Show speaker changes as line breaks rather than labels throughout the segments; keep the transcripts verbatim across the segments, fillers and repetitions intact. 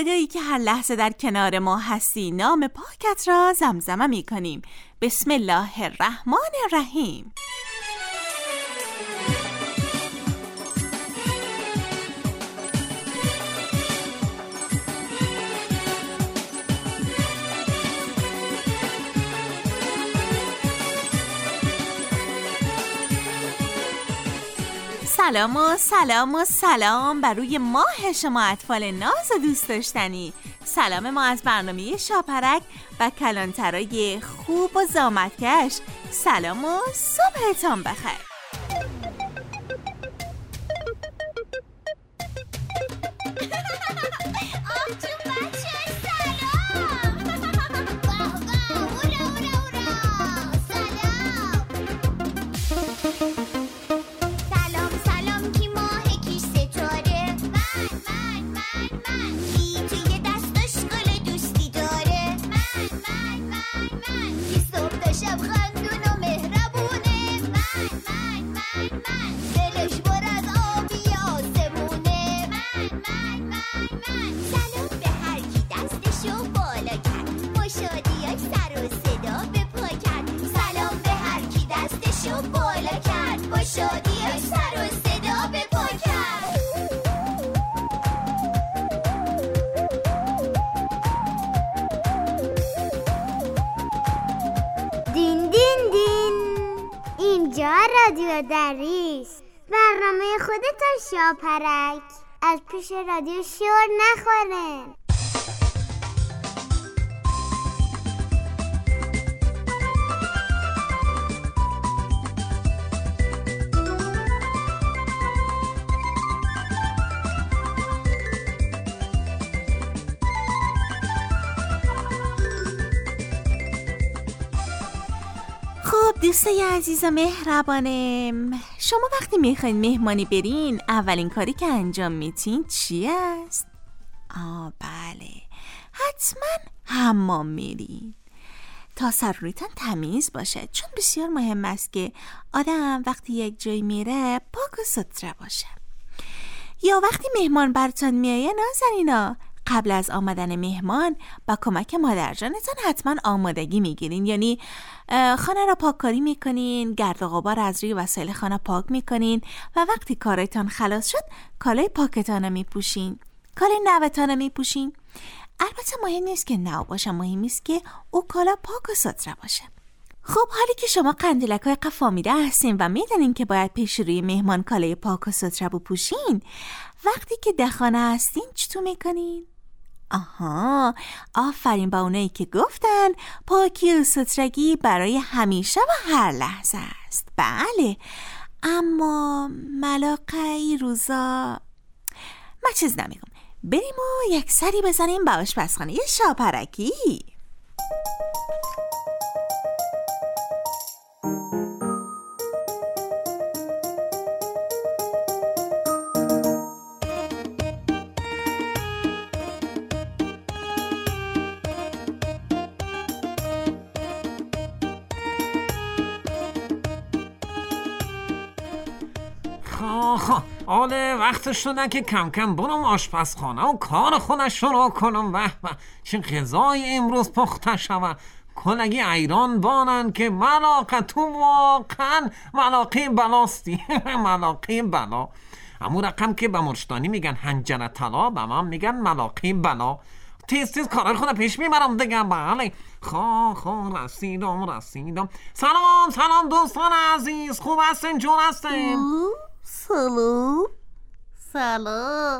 خدایی که هر لحظه در کنار ما هستی، نام پاکت را زمزمه می کنیم. بسم الله الرحمن الرحیم. سلام و سلام و سلام بر روی ماه شما اطفال ناز و دوست داشتنی. سلام ما از برنامه شاپرک و کلانترای خوب و زامتکش. سلام و صبحتان بخیر.
رادیو دریس، برنامه خودتان شاپرک. از پیش رادیو شور نخوره.
دوستای عزیز و مهربانم، شما وقتی میخواین مهمانی برین اولین کاری که انجام میتین چی است؟ آه بله، حتما حمام میرین تا سر رویتان تمیز باشه، چون بسیار مهم است که آدم وقتی یک جای میره پاک و ستره باشه. یا وقتی مهمان براتون میایه نازنینا، قبل از آمدن مهمان با کمک مادرجانتان حتما آمادگی میگیرین، یعنی خانه را پاککاری میکنین، گرد و غبار از روی وسایل خانه پاک میکنین و وقتی کارتان خلاص شد کالای پاکتان رو میپوشین، کالای نوتان رو میپوشین. البته مهم نیست که نو باشه، مهم نیست که او کالا پاک و ستره باشه. خب حالی که شما قندیلکای قفامیده هستین و میدونین که باید پیش روی مهمان کالای پاک و ستره بپوشین، وقتی که در خانه هستین چطور میکنین؟ آها، آفرین با اونایی که گفتن پاکی و سترگی برای همیشه و هر لحظه است. بله، اما ملاقه ای روزا من چیز نمیگم، بریم و یک سری بزنیم به آشپزخانه شاپرکی.
آله وقت شده که کم کم برم آشپزخانه و کار خودش شروع کنم. وح وح چه غذای امروز پخته شود. کلگی ایران بانن که ملاقه تو واقعا ملاقه بلاستی. ملاقه بلا همون رقم که به مرشدانی میگن هنجر طلا، به من میگن ملاقه بلا. تیز تیز کارای خودم پیش میبرم دیگه. بله خوا خوا رسیدم رسیدم. سلام سلام دوستان عزیز، خوب هستین؟ جون هستین؟
سلام سلام.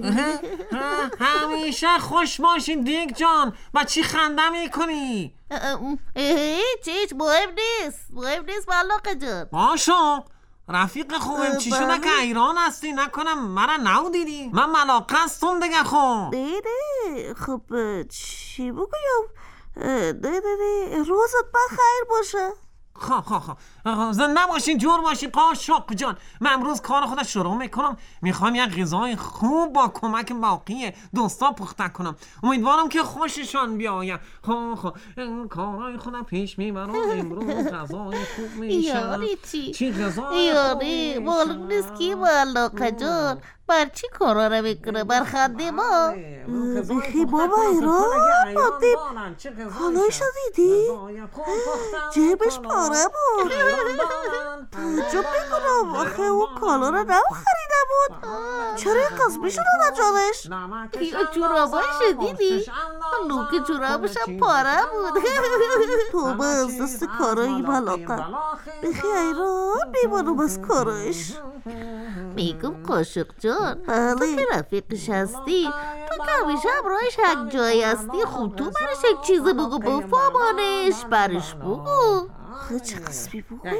همیشه خوش باشین دیگ جان. و چی خنده میکنی؟
هیچ هیچ مهم نیست، مهم نیست ملاقه جان.
باشو رفیق خوبم، چی شده که ایران هستی؟ نکنم مرا نو دیدی؟ من ملاقه هستم دیگه. خب
نه نه خب چی بگویم؟ نه نه نه روزت بخیر باشه.
خب خب خب زنده باشین، جور باشین قاشق جان. من امروز کار خودم شروع میکنم. میخوام یک غذای خوب با کمک باقی دوستا پخته کنم. امیدوارم که خوششان بیاید. خب خب کارهای خودم پیش میبرم. امروز غذای خوب میشه.
یاری چی؟
چی غذای
یاری معلوم نیست کی معلقه جان بر چی کارا رو میکنه؟ بر خنده ما؟
بخی بابا ایران بادیم حالایش رو دیدی؟ جیبش پاره بود. تعجب میکنم آخه اون کالا رو نو خریده بود. چرا این قسمش رو نجالش؟
یا جورابایش دیدی؟ نوک جورابش هم پاره بود.
توبه از دست کارایی ملاقه. بخی ایران میمانم از کارش.
میگم قاشق جان،
بله.
تو که رفیقش هستی، تو که همیشه همراهش هر جایی هستی، خود تو برش یک چیزی بگو بفهمانش، برش بگو.
آخه چه قسمی بگو بد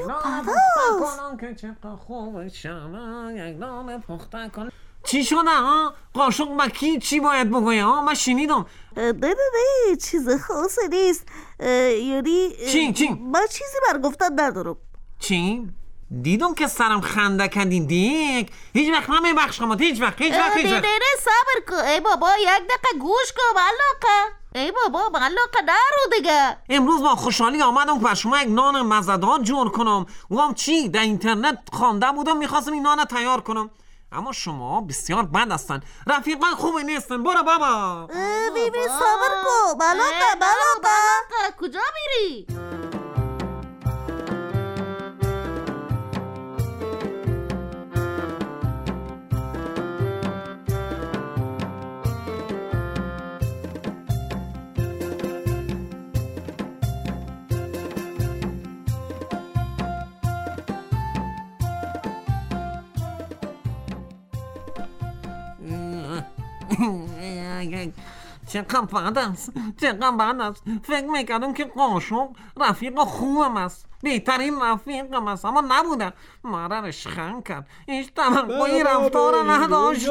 است.
چی شده ها؟ قاشق با کی چی باید بگویم ها؟ من شنیدم.
نه نه نه چیز خاصی نیست. یعنی
چی چی؟
من چیزی بر گفتن ندارم.
چی؟ دیدم که سرم خنده کردین دیک. هیچ وقت من میبخشم هیچ وقت هیچ وقت هیچ
نه
وقت
نه نه صبر کن. ای بابا یک دقیقه گوش کن ملاقه. ای بابا ملاقه نرو دیگه.
امروز با خوشحالی آمدم که بر شما یک نان مزه‌دار جور کنم. اونم چی؟ در اینترنت خوانده بودم میخواستم این نان تیار کنم، اما شما بسیار بد هستن، رفیقان خوبی نیستن. برو بابا.
بیبی صبر کن ملاقه ملاقه.
کجا میری؟
چقدر بد است، چقدر بد است. فکر میکردم که قاشق رفیق خوبم است، بهترین رفیقم است، اما نبوده. مرا رشخن کرد. هیچ توقعی رفتار نداشت.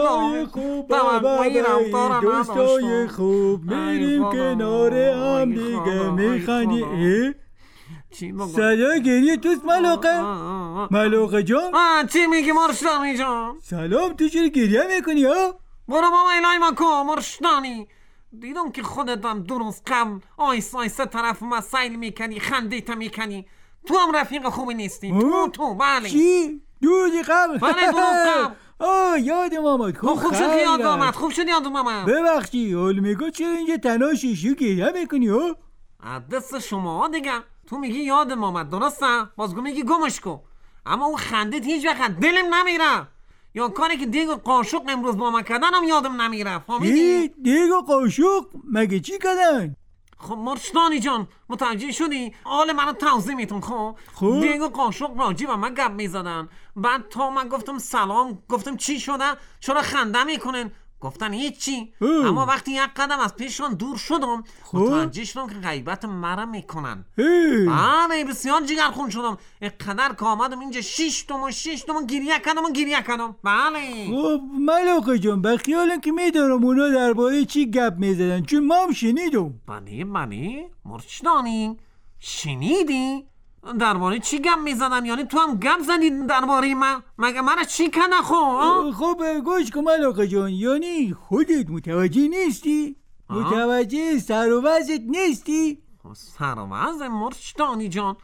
توقعی رفتار نداشت.
دوستای خوب میریم کنار هم دیگه میخندیم. صدای گریه توست ملاقه؟ ملاقه جان؟
چی میگی مرشدانی جان؟
سلام، تو چرا گریه میکنی ها؟
برو بابا الهی مکن مرشدانی. دیدم که خودت هم درست قبل آیسته آیسته طرف ما سیل میکنی، خندیت میکنی. تو هم رفیق خوبی نیستی. تو تو بله.
چی؟ دوری قبل؟
بله درست قبل.
آه یادم آمد.
خوب خوب شد یاد آمد. خوب شد یاد آمد.
ببخشی اولمیگو چرا اینجا تنها شیشو گریه میکنی ها؟
دست شما دیگه. تو میگی یادم آمد درسته؟ بازگو میگی گمش کن. اما اون خندید هیچ وقت دلم نمیره. یا کاری که دیگ و قاشق امروز با من کردن هم یادم نمیره. فهمیدی؟
دیگ و قاشق مگه چی کردن؟
خب مرشدانی جان متوجه شدی؟ حال منو توضیح میتون. خب
خب
دیگ و قاشق راجی و من گپ میزدن. بعد تا من گفتم سلام، گفتم چی شده؟ چرا خنده میکنن؟ گفتن هیچی. اما وقتی یک قدم از پیششون دور شدم متوجه شدم که غیبت مرا میکنن. بله بسیار جگرخون شدم. اینقدر که آمدم اینجا شیش تومن شیش تومن گریه کردم و گریه کردم. بله.
خب ملاقه جان بخیالم که میدارم اونا درباره چی گپ میزدن، چون ما هم شنیدم.
بله بله مرشدانی شنیدی؟ درباره چی گپ میزدن؟ یعنی تو هم گپ زدی درباره من؟ مگه من چی کنه؟ خب
خب گوش کن ملاقه جان، یعنی خودت متوجه نیستی؟ متوجه سر و وضعت نیستی؟
سر و وضع مرشدانی جان؟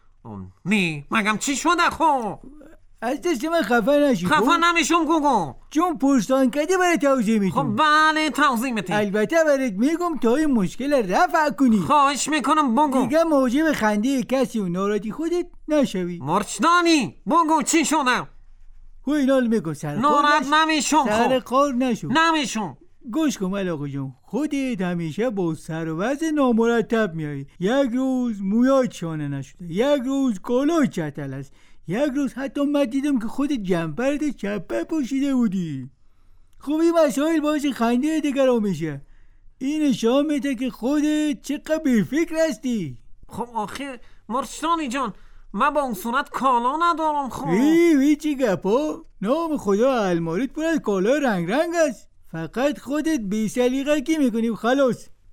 نه مگم چی شده؟ خب
از دست من خفه نشی.
خفه نمیشم گوگو،
چون پرسان کردی برای توضیح میتونم.
خب بله توضیح میتونی.
البته برات میگم تا این مشکل رفع کنی.
خواهش میکنم بگو.
دیگه موجب خنده کسی و ناراحتی خودت نشوی.
مرشدانی بگو چی شده؟
خب اینا رو میگم سر
ناراحت نمیشم.
سر کار نشو.
نمیشم.
گوش کن ملاقه جان، خودت همیشه با سر و وضع نامرتب میایی. یک روز مویات شانه نشده، یک روز کلاه چتل است، یک روز حتی من دیدم که خودت جمپرت چپه پوشیده بودی. خب این مسائل باعث خنده دیگران میشه. این نشان میده که خودت چقدر بی‌فکر هستی.
خب آخه مرشدانی جان من با اون صورت کالا ندارم. خب
ای وی چی گپا؟ نام خدا الماریت پر از کالا رنگ رنگ است. فقط خودت بی سلیقگی میکنی و خلاص.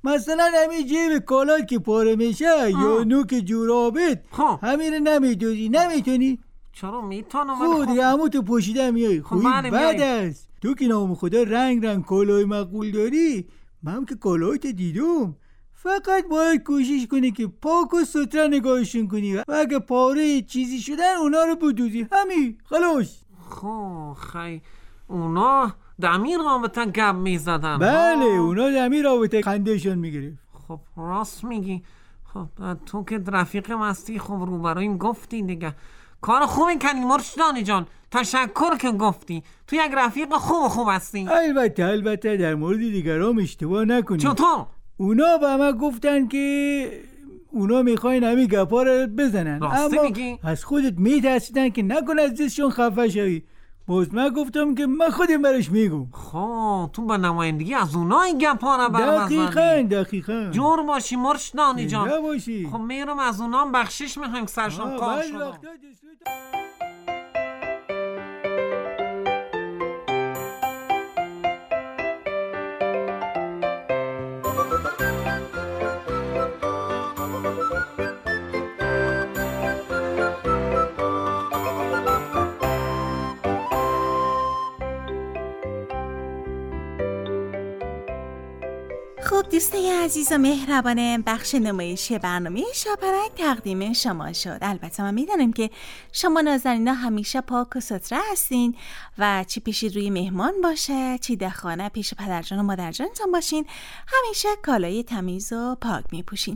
مثلا همین جیب کالات که پاره میشه یا نوک جورابت همین نمیدوزی نمیتونی؟
چرا میتونم؟
خود دیگه همون تو پوشیده میای. خب بعد است تو که نام خدا رنگ رنگ کالای مقبول داری، من که کالایت دیدم. فقط باید کوشش کنی که پاک و ستره نگاهشون کنی و اگه پاره چیزی شدن اونا رو بدوزی. همین خلاص.
خب خی اونا دمی رابطه گب میزدن؟
بله اونا دمی رابطه خندهشون میگرفت.
خب راست میگی. خب تو که رفیق مستی خب روبرویم گفتی دیگه. کار خوبی کنی مرشدانی جان، تشکر که گفتی. تو یک رفیق خوب خوب هستی.
البته البته در مورد دیگرام اشتباه نکنی.
چطور؟
اونا به من گفتن که اونا میخواین همین گپا رو بزنن، اما میگی؟ از خودت میترسیدن که نکنه از دستشون خفه شوی. باز من گفتم که من خودم برش میگم.
خب تو به نمایندگی از اونای گپا رو برم
دقیقاً دقیقاً
جور باشی مرشدانی جان.
نباشی.
خب میرم از اونام بخشش میخوایم سرشون کار شدم.
خب دوستای عزیز و مهربانم، بخش نمایشی برنامه شاپرک تقدیم شما شد. البته من میدونم که شما نازنینا همیشه پاک و ستره هستین و چی پیشید روی مهمان باشه چی در خانه پیش پدرجان و مادرجانتون باشین، همیشه کالای تمیز و پاک میپوشین.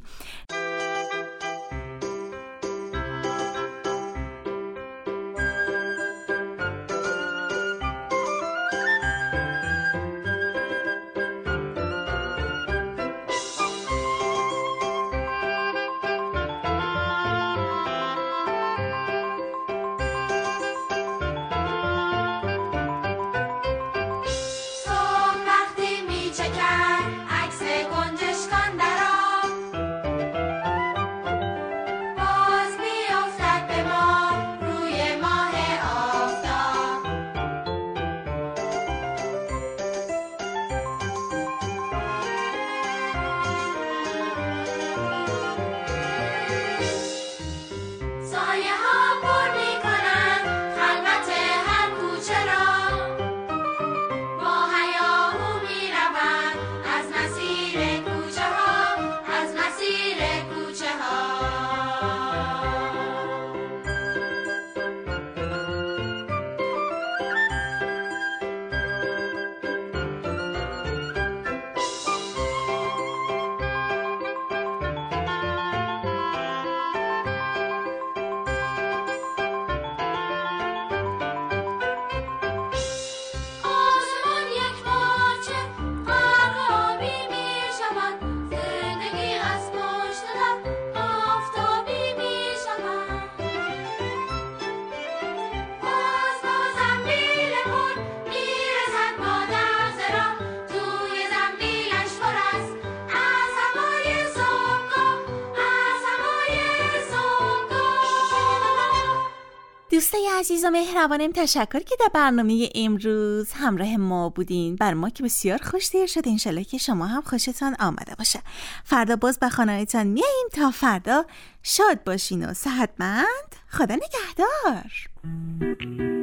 دوستای عزیز و مهربانم، تشکر که در برنامه امروز همراه ما بودین. بر ما که بسیار خوش‌تیر شد. انشالله که شما هم خوشتان آمده باشه. فردا باز به خانه‌تان میاییم. تا فردا شاد باشین و صحتمند. خدا نگهدار.